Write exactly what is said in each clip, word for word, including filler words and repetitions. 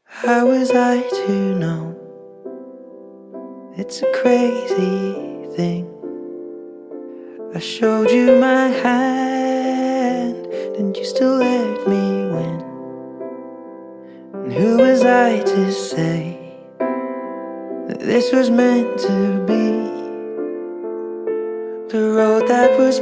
How was I to know? It's a crazy thing. I showed you my hand, and you still let me win. And who was I to say that this was meant to be? The road that was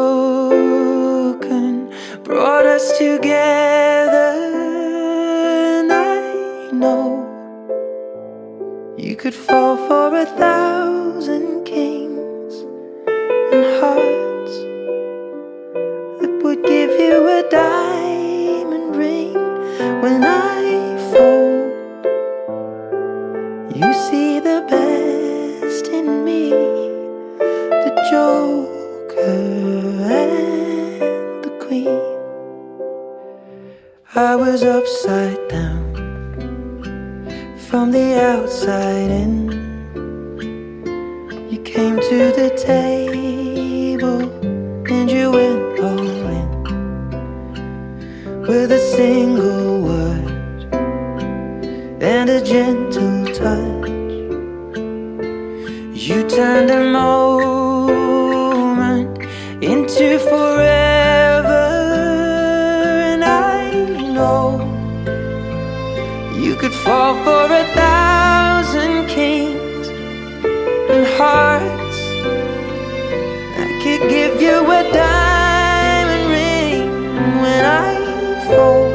broken brought us together, and I know you could fall for a thousand kings and hearts that would give you a diamond ring. When I fold, you see the best in me, the Joker and the Queen. I was upside down from the outside in. You came to the table and you went all in. With a single word and a gentle touch, you turned a moment into forever. And I know you could fall for a thousand kings and hearts. I could give you a diamond ring. When I fold,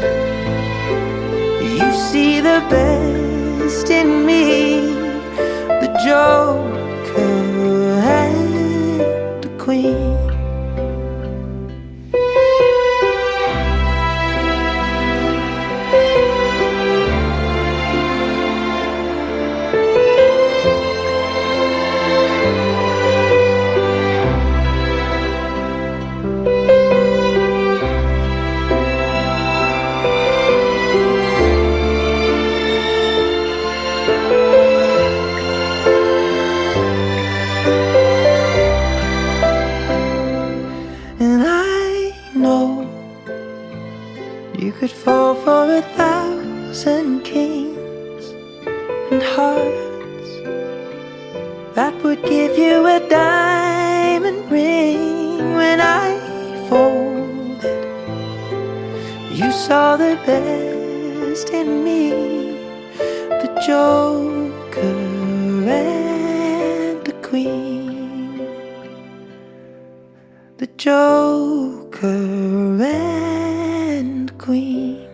you see the best in me, the Joker and the Queen. And I know you could fall for a thousand kings and hearts that would give you a diamond ring. When I folded, you saw the best in me, the Joker and the Queen, the Joker and Queen.